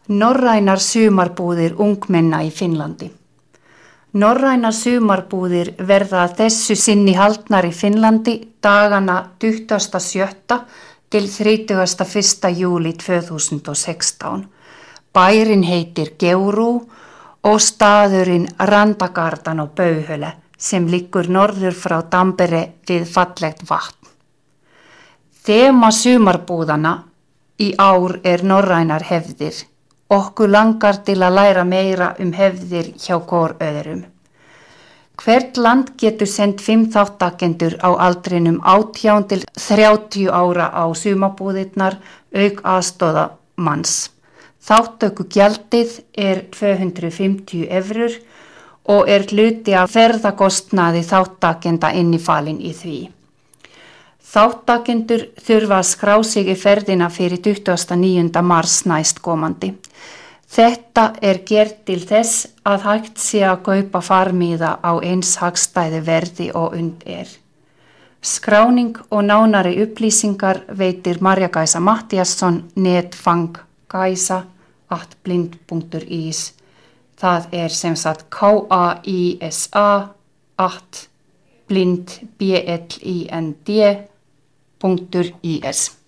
Norrænar sumarbúðir ungmenna í Finnlandi. Norrænar sumarbúðir verða að þessu sinni haldnar í Finnlandi dagana 27. til 31. júlí 2016. Bærin heitir Geuru og staðurinn Randagardan á Bauhöle sem liggur norður frá Tampere við fallegt vatn. Þema sumarbúðana í ár norrænar hefðir. Okkur langar til að læra meira hefðir hjá hvor öðrum. Hvert land getur sendt 5 þáttakendur á aldrinum 18 til 30 ára á sumarbúðirnar auk aðstoðarmanns. Þátttökugjaldið 250 evrur og hluti af ferðakostnaði þáttakenda innifalinn í því. Þáttakendur þurfa að skrá sig í ferðina fyrir 29. mars næstkomandi. Þetta gert til þess að hægt sé að kaupa farmiða á eins hagstæðu verði og und Skráning og nánari upplýsingar veitir Marja Kaisa Mattiasson netfang kaisa@blind.is. Það sem sagt kaisa@blind.is.